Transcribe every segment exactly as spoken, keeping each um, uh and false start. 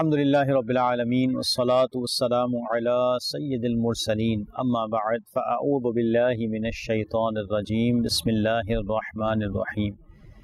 Alhamdulillahi Rabbil Alameen, wassalatu wassalamu ala Sayyidil Mursaleen, amma ba'd, fa'a'udhu billahi minash shaitanir rajeem, bismillahir rahmanir rahim.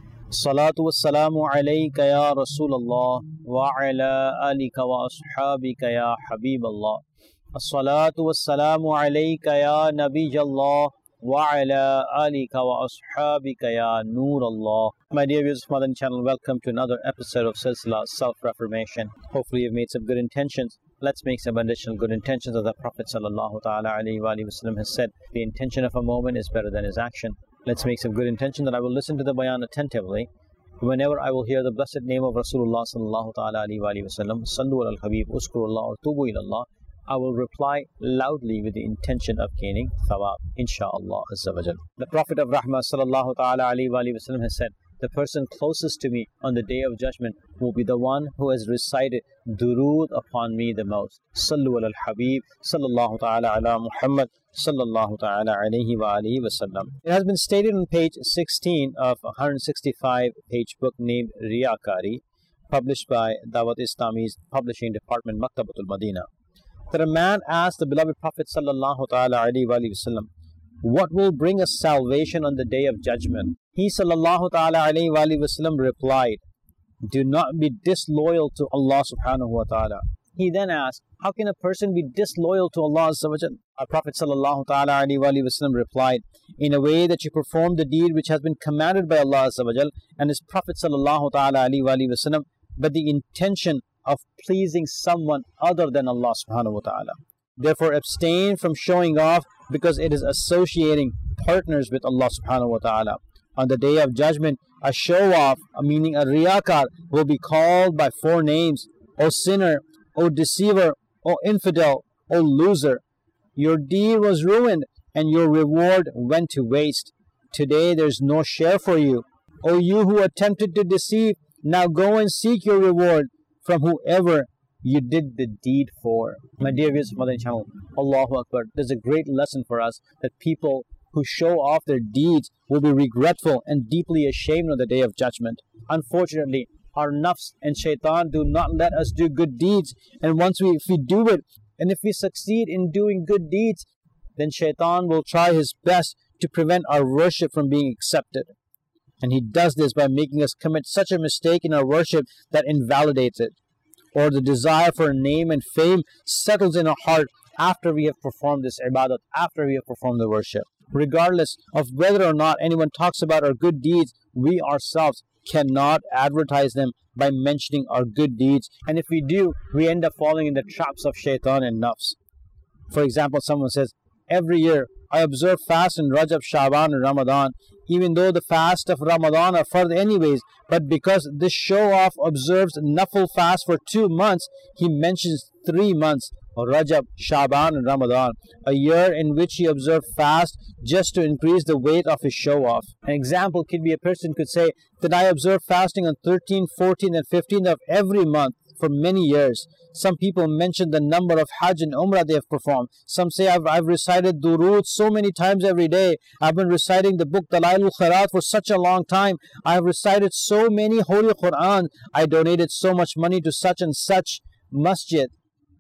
Salatu wassalamu alayka ya Rasulallah, wa ala alika wa ashabika ya Habiballah. As-salatu wassalamu alayka ya Nabijallah, wa ala alika wa ashabika ya Noorallah. My dear viewers of Madani channel, welcome to another episode of Silsila Self-Reformation. Hopefully you've made some good intentions. Let's make some additional good intentions. As the Prophet sallallahu ta'ala alayhi wa sallam has said, the intention of a moment is better than his action. Let's make some good intention that I will listen to the bayan attentively. Whenever I will hear the blessed name of Rasulullah sallallahu ta'ala alayhi wa sallam, Sallu ala al-Habib, Uskurullah or Tubu ilallah, I will reply loudly with the intention of gaining thawab, insha'Allah azza wa jal. The Prophet of Rahmah sallallahu ta'ala alayhi wa sallam has said, the person closest to me on the day of judgment will be the one who has recited durood upon me the most. Sallu ala al-Habib, sallallahu ta'ala ala Muhammad, sallallahu ta'ala alayhi wa alihi wa sallam. It has been stated on page sixteen of a one hundred sixty-five page book named Riyakari, published by Dawat Islami's publishing department, Maktabatul Madinah, that a man asked the beloved Prophet sallallahu ta'ala alayhi wa sallam, what will bring us salvation on the day of judgment? He sallallahu ta'ala alayhi wa sallam replied, do not be disloyal to Allah subhanahu wa ta'ala. He then asked, how can a person be disloyal to Allah azza wa jal? Our Prophet sallallahu ta'ala alayhi wa sallam replied, in a way that you perform the deed which has been commanded by Allah azza wa jal and His Prophet sallallahu ta'ala alayhi wa sallam, but the intention of pleasing someone other than Allah subhanahu wa ta'ala. Therefore abstain from showing off, because it is associating partners with Allah subhanahu wa ta'ala. On the day of judgment, a show-off, meaning a riyakar, will be called by four names: O sinner, O deceiver, O infidel, O loser. Your deed was ruined and your reward went to waste. Today there's no share for you. O you who attempted to deceive, now go and seek your reward from whoever you did the deed for. My dear viewers of Madani channel, Allahu Akbar. There's a great lesson for us that people who show off their deeds will be regretful and deeply ashamed on the day of judgment. Unfortunately, our nafs and shaitan do not let us do good deeds, and once we, if we do it, and if we succeed in doing good deeds, then shaitan will try his best to prevent our worship from being accepted. And he does this by making us commit such a mistake in our worship that invalidates it. Or the desire for name and fame settles in our heart after we have performed this ibadat, after we have performed the worship. Regardless of whether or not anyone talks about our good deeds, we ourselves cannot advertise them by mentioning our good deeds. And if we do, we end up falling in the traps of shaitan and nafs. For example, someone says, every year I observe fast in Rajab, Shaban and Ramadan, even though the fast of Ramadan are fard anyways, but because this show-off observes nafil fast for two months, he mentions three months, Rajab, Shaban and Ramadan, a year in which he observed fast just to increase the weight of his show-off. An example could be, a person could say that I observe fasting on thirteenth, fourteenth and fifteenth of every month for many years. Some people mention the number of Hajj and Umrah they have performed. Some say, I've, I've recited durood so many times every day. I've been reciting the book Dalailul Khairat for such a long time. I have recited so many holy Quran. I donated so much money to such and such masjid.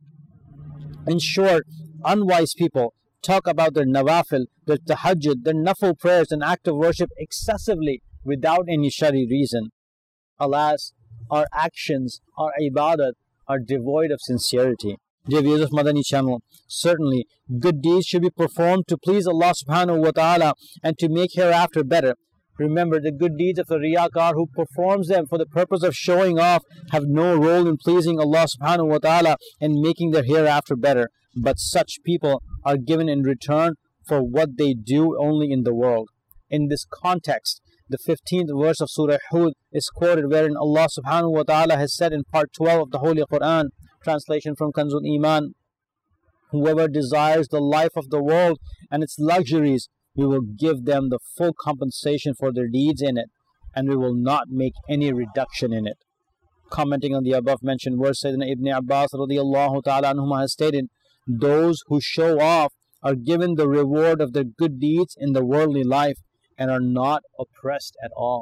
In short, unwise people talk about their nawafil, their tahajjud, their nafil prayers and act of worship excessively without any shari reason. Alas, our actions, our ibadat, are devoid of sincerity. Dear viewers of Madani channel, certainly good deeds should be performed to please Allah subhanahu wa ta'ala and to make hereafter better. Remember, the good deeds of the riyakar who performs them for the purpose of showing off have no role in pleasing Allah subhanahu wa ta'ala and making their hereafter better. But such people are given in return for what they do only in the world. In this context, the fifteenth verse of Surah Hud is quoted, wherein Allah subhanahu wa ta'ala has said in part twelve of the Holy Quran, translation from Kanzul Iman, whoever desires the life of the world and its luxuries, we will give them the full compensation for their deeds in it, and we will not make any reduction in it. Commenting on the above mentioned verse, Sayyidina Ibn Abbas radiyallahu ta'ala anhuma has stated, those who show off are given the reward of their good deeds in the worldly life and are not oppressed at all.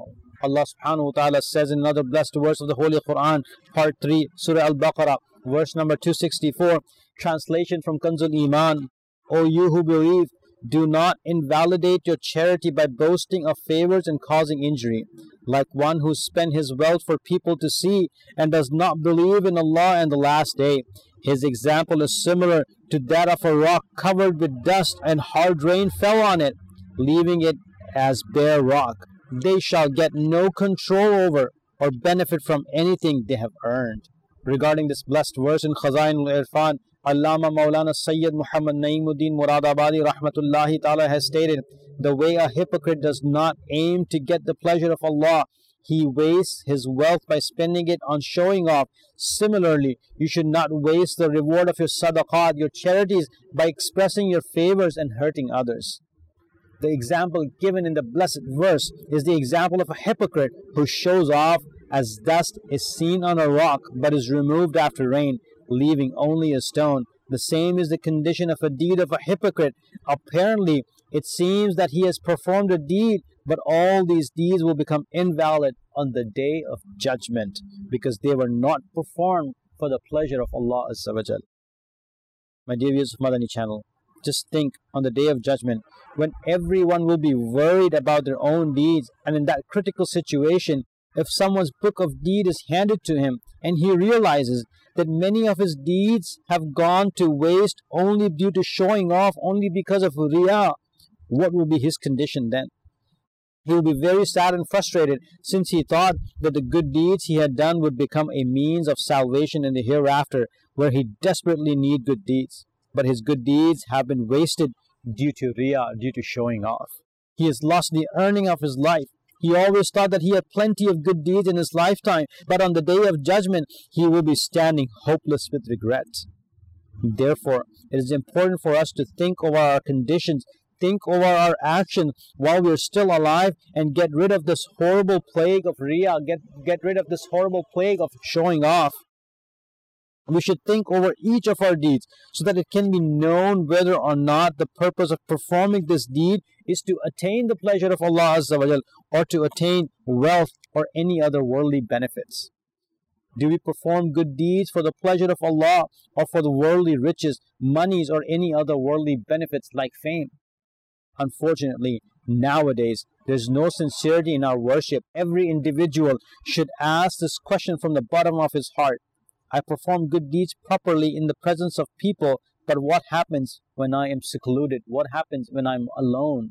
Allah subhanahu wa ta'ala says in another blessed verse of the Holy Quran, part three, Surah Al-Baqarah, verse number two sixty-four, translation from Kanzul Iman: O you who believe, do not invalidate your charity by boasting of favors and causing injury, like one who spent his wealth for people to see and does not believe in Allah and the last day. His example is similar to that of a rock covered with dust, and hard rain fell on it, leaving it as bare rock. They shall get no control over or benefit from anything they have earned. Regarding this blessed verse in Khazain al-Irfan, Allama Maulana Sayyid Muhammad Naeemuddin Muradabadi Rahmatullahi Ta'ala has stated, the way a hypocrite does not aim to get the pleasure of Allah, he wastes his wealth by spending it on showing off. Similarly, you should not waste the reward of your sadaqat, your charities, by expressing your favors and hurting others. The example given in the blessed verse is the example of a hypocrite who shows off as dust is seen on a rock but is removed after rain, leaving only a stone. The same is the condition of a deed of a hypocrite. Apparently, it seems that he has performed a deed, but all these deeds will become invalid on the day of judgment because they were not performed for the pleasure of Allah Azza wa Jal. My dear viewers of Madani channel, just think on the day of judgment when everyone will be worried about their own deeds, and in that critical situation, if someone's book of deed is handed to him and he realizes that many of his deeds have gone to waste only due to showing off, only because of riyah, what will be his condition then? He will be very sad and frustrated, since he thought that the good deeds he had done would become a means of salvation in the hereafter, where he desperately need good deeds. But his good deeds have been wasted due to riyah, due to showing off. He has lost the earning of his life. He always thought that he had plenty of good deeds in his lifetime, but on the day of judgment, he will be standing hopeless with regret. Therefore, it is important for us to think over our conditions, think over our actions while we are still alive, and get rid of this horrible plague of riyah, get, get rid of this horrible plague of showing off. We should think over each of our deeds so that it can be known whether or not the purpose of performing this deed is to attain the pleasure of Allah Azza wa Jal, or to attain wealth or any other worldly benefits. Do we perform good deeds for the pleasure of Allah, or for the worldly riches, monies, or any other worldly benefits like fame? Unfortunately, nowadays, there's no sincerity in our worship. Every individual should ask this question from the bottom of his heart. I perform good deeds properly in the presence of people, but what happens when I am secluded? What happens when I'm alone?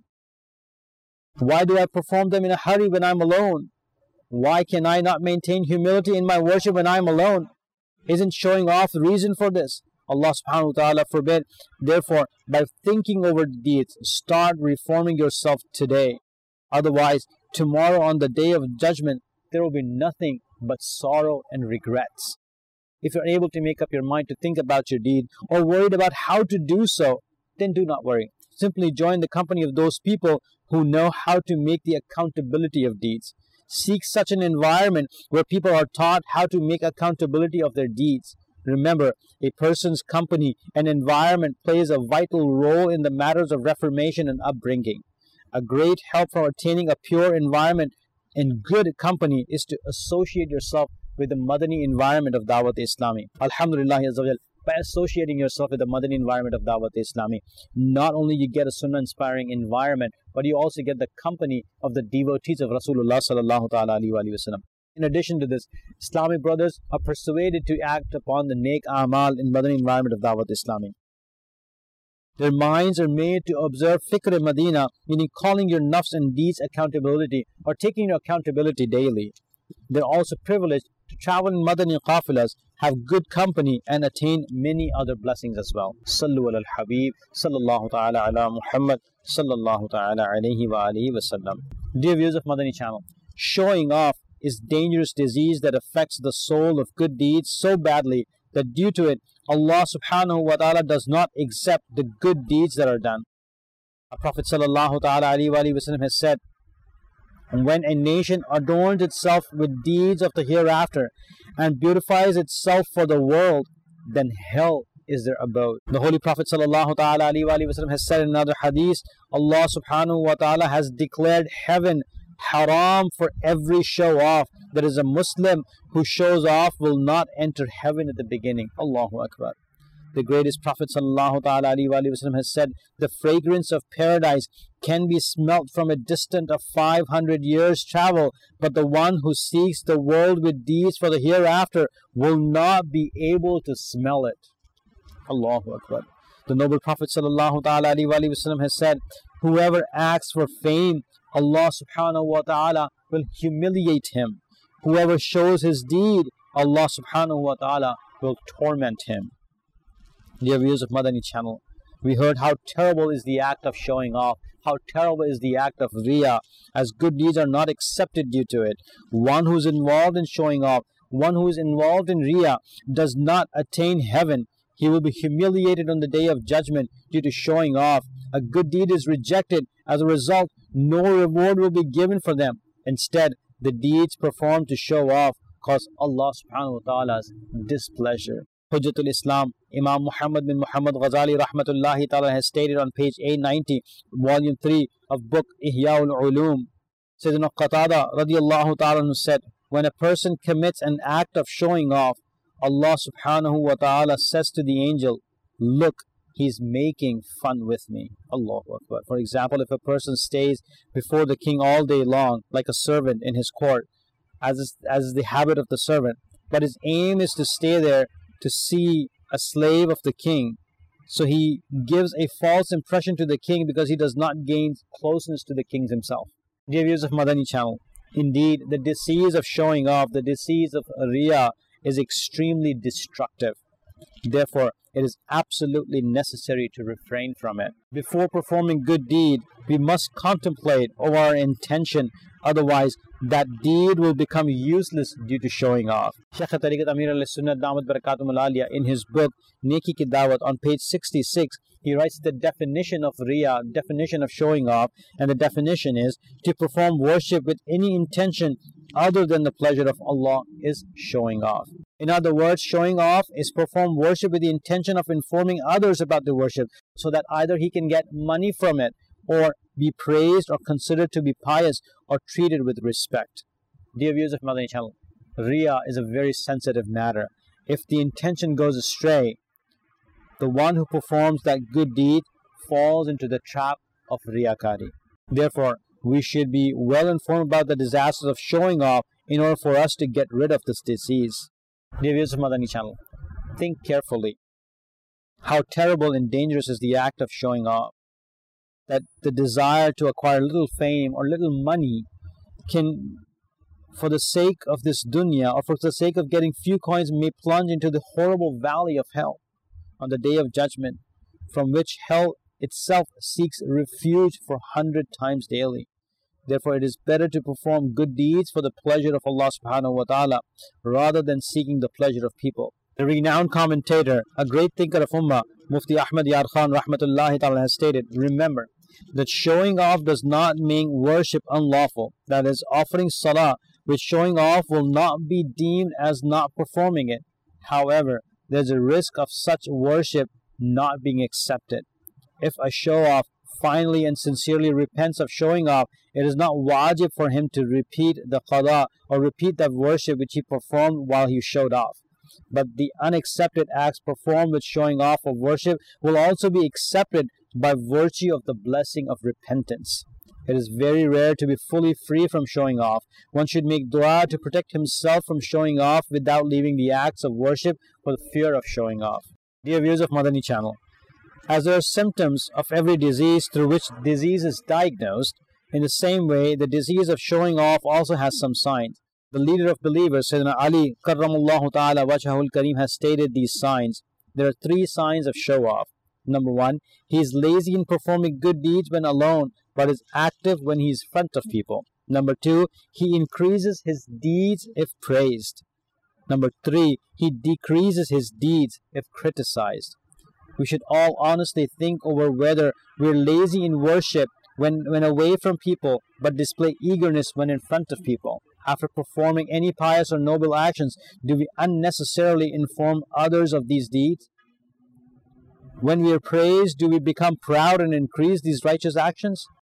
Why do I perform them in a hurry when I'm alone? Why can I not maintain humility in my worship when I'm alone? Isn't showing off the reason for this? Allah subhanahu wa ta'ala forbid. Therefore, by thinking over the deeds, start reforming yourself today. Otherwise, tomorrow on the day of judgment, there will be nothing but sorrow and regrets. If you're able to make up your mind to think about your deed, or worried about how to do so, then do not worry. Simply join the company of those people who know how to make the accountability of deeds. Seek such an environment where people are taught how to make accountability of their deeds. Remember, a person's company and environment plays a vital role in the matters of reformation and upbringing. A great help for attaining a pure environment and good company is to associate yourself with the Madani environment of Dawat Islami. Alhamdulillah, by associating yourself with the Madani environment of Dawat Islami, not only you get a Sunnah inspiring environment, but you also get the company of the devotees of Rasulullah sallallahu ta'ala alayhi wa sallam. In addition to this, Islamic brothers are persuaded to act upon the Nek Amal in Madani environment of Dawat Islami. Their minds are made to observe Fikr Madina, meaning calling your nafs and deeds accountability, or taking your accountability daily. They're also privileged to travel in Madani qafilas, have good company, and attain many other blessings as well. Sallu ala al-Habib, sallallahu ta'ala ala Muhammad, sallallahu ta'ala alayhi wa alihi wa sallam. Dear viewers of Madani channel, showing off is dangerous disease that affects the soul of good deeds so badly that due to it, Allah subhanahu wa ta'ala does not accept the good deeds that are done. Our Prophet sallallahu ta'ala alayhi wa alihi wa sallam has said, when a nation adorns itself with deeds of the hereafter and beautifies itself for the world, then hell is their abode. The Holy Prophet sallallahu ta'ala alayhi wa alihi wa sallam has said in another hadith, Allah subhanahu wa ta'ala has declared heaven Haram for every show off. There is a Muslim who shows off will not enter heaven at the beginning. Allahu Akbar. The greatest Prophet sallallahu ta'ala alaihi wasallam has said, the fragrance of paradise can be smelt from a distance of five hundred years travel, but the one who seeks the world with deeds for the hereafter will not be able to smell it. Allahu Akbar. The noble Prophet sallallahu ta'ala alaihi wasallam has said, whoever acts for fame, Allah subhanahu wa ta'ala will humiliate him. Whoever shows his deed, Allah subhanahu wa ta'ala will torment him. Dear viewers of Madani channel, we heard how terrible is the act of showing off, how terrible is the act of riya, as good deeds are not accepted due to it. One who is involved in showing off, one who is involved in riya does not attain heaven. He will be humiliated on the day of judgment due to showing off. A good deed is rejected. As a result, no reward will be given for them. Instead, the deeds performed to show off cause Allah subhanahu wa ta'ala's displeasure. Hujjatul Islam, Imam Muhammad bin Muhammad Ghazali rahmatullahi ta'ala has stated on page eight ninety, volume three of book Ihya'ul Ulum. Sayyidina Qatada radiyallahu ta'ala said, when a person commits an act of showing off, Allah subhanahu wa ta'ala says to the angel, look, he's making fun with me. Allahu Akbar. For example, if a person stays before the king all day long, like a servant in his court, as is, as is the habit of the servant, but his aim is to stay there to see a slave of the king, so he gives a false impression to the king because he does not gain closeness to the king himself. Dear viewers of Madani channel, indeed, the disease of showing off, the disease of riya is extremely destructive. Therefore, it is absolutely necessary to refrain from it. Before performing good deed, we must contemplate over our intention, otherwise that deed will become useless due to showing off. Shaykh Tariqat Amir al-Sunnat Damat Barakatum al-Aliyah, in his book Neki Ki Dawat, on page sixty-six, he writes the definition of riya, definition of showing off, and the definition is to perform worship with any intention other than the pleasure of Allah is showing off. In other words, showing off is perform worship with the intention of informing others about the worship so that either he can get money from it or be praised or considered to be pious or treated with respect. Dear viewers of Madani channel, riya is a very sensitive matter. If the intention goes astray, the one who performs that good deed falls into the trap of riyakari. Therefore, we should be well informed about the disasters of showing off in order for us to get rid of this disease. Dear viewers of Madani channel, think carefully how terrible and dangerous is the act of showing off. That the desire to acquire little fame or little money can, for the sake of this dunya or for the sake of getting few coins, may plunge into the horrible valley of hell on the day of judgment, from which hell itself seeks refuge for hundred times daily. Therefore, it is better to perform good deeds for the pleasure of Allah subhanahu wa ta'ala rather than seeking the pleasure of people. The renowned commentator, a great thinker of Ummah, Mufti Ahmad Yar Khan rahmatullahi ta'ala has stated, remember that showing off does not make worship unlawful. That is, offering salah with showing off will not be deemed as not performing it. However, there is a risk of such worship not being accepted. If a show-off finally and sincerely repents of showing off, it is not wajib for him to repeat the qada or repeat that worship which he performed while he showed off. But the unaccepted acts performed with showing off of worship will also be accepted by virtue of the blessing of repentance. It is very rare to be fully free from showing off. One should make dua to protect himself from showing off without leaving the acts of worship for the fear of showing off. Dear viewers of Madani channel, as there are symptoms of every disease through which disease is diagnosed, in the same way the disease of showing off also has some signs. The leader of believers, Sayyidina Ali Karramullahu Ta'ala Wajhahul Kareem, has stated these signs. There are three signs of show off. Number one, he is lazy in performing good deeds when alone, but is active when he is in front of people. Number two, he increases his deeds if praised. Number three, he decreases his deeds if criticized. We should all honestly think over whether we're lazy in worship when, when away from people, but display eagerness when in front of people. After performing any pious or noble actions, do we unnecessarily inform others of these deeds? When we are praised, do we become proud and increase these righteous actions?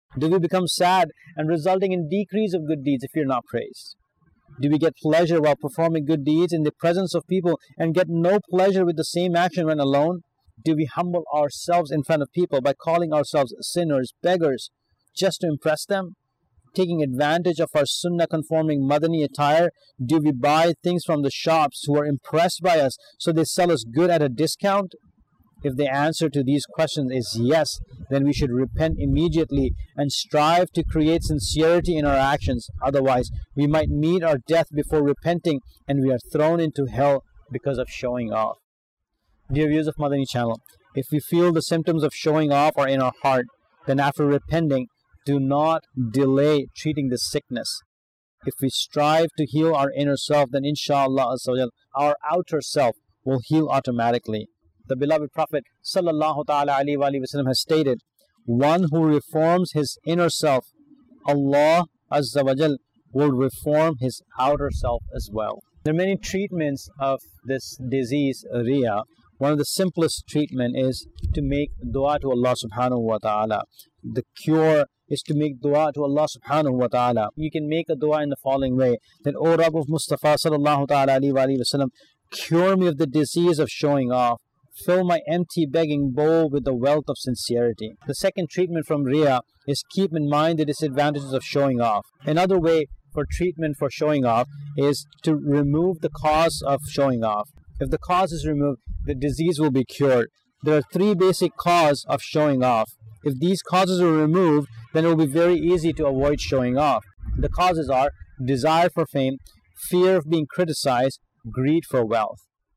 Do we become sad and resulting in decrease of good deeds if we are not praised? Do we get pleasure while performing good deeds in the presence of people and get no pleasure with the same action when alone? Do we humble ourselves in front of people by calling ourselves sinners, beggars, just to impress them? Taking advantage of our sunnah-conforming Madani attire, do we buy things from the shops who are impressed by us so they sell us good at a discount? If the answer to these questions is yes, then we should repent immediately and strive to create sincerity in our actions. Otherwise, we might meet our death before repenting and we are thrown into hell because of showing off. Dear viewers of Madani channel, if we feel the symptoms of showing off are in our heart, then after repenting, do not delay treating this sickness. If we strive to heal our inner self, then inshallah our outer self will heal automatically. The beloved Prophet sallallahu ta'ala alayhi wa sallam has stated, one who reforms his inner self, Allah azza wa jal will reform his outer self as well. There are many treatments of this disease, Riya. One of the simplest treatment is to make dua to Allah subhanahu wa ta'ala. The cure is to make dua to Allah subhanahu wa ta'ala. You can make a dua in the following way, that, O Rabb of Mustafa sallallahu ta'ala alayhi wa sallam, cure me of the disease of showing off. Fill my empty begging bowl with the wealth of sincerity. The second treatment from Riya is keep in mind the disadvantages of showing off. Another way for treatment for showing off is to remove the cause of showing off. If the cause is removed, the disease will be cured. There are three basic causes of showing off. If these causes are removed, then it will be very easy to avoid showing off. The causes are desire for fame, fear of being criticized, greed for wealth.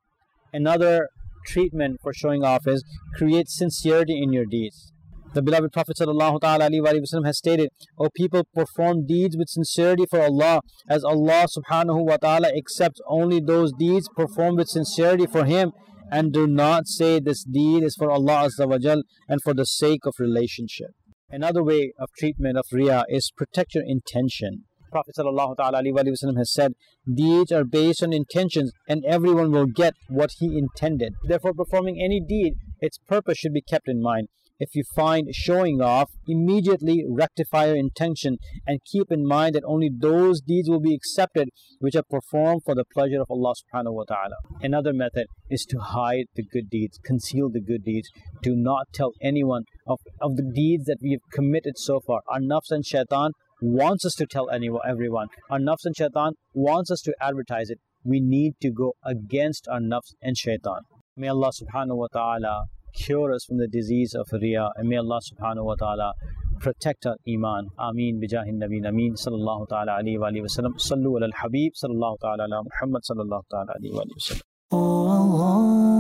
Another treatment for showing off is create sincerity in your deeds. The beloved Prophet sallallahu ta'ala alayhi wa sallam has stated, O people, perform deeds with sincerity for Allah, as Allah subhanahu wa ta'ala accepts only those deeds performed with sincerity for Him, and do not say this deed is for Allah azza wa jal and for the sake of relationship. Another way of treatment of Riya is protect your intention. Prophet sallallahu ta'ala alayhi wa sallam has said, deeds are based on intentions and everyone will get what he intended. Therefore, performing any deed, its purpose should be kept in mind. If you find showing off, immediately rectify your intention and keep in mind that only those deeds will be accepted which are performed for the pleasure of Allah subhanahu wa ta'ala. Another method is to hide the good deeds, conceal the good deeds. Do not tell anyone of, of the deeds that we have committed so far. Our nafs and shaitan wants us to tell anyone, everyone. Our nafs and shaitan wants us to advertise it. We need to go against our nafs and shaitan. May Allah subhanahu wa ta'ala cure us from the disease of Riya, and may Allah subhanahu wa ta'ala protect our iman. Ameen bijahin nabeen ameen sallallahu ta'ala alayhi wa sallam. Sallu ala al-habib sallallahu ta'ala ala Muhammad sallallahu ta'ala alayhi wa sallam.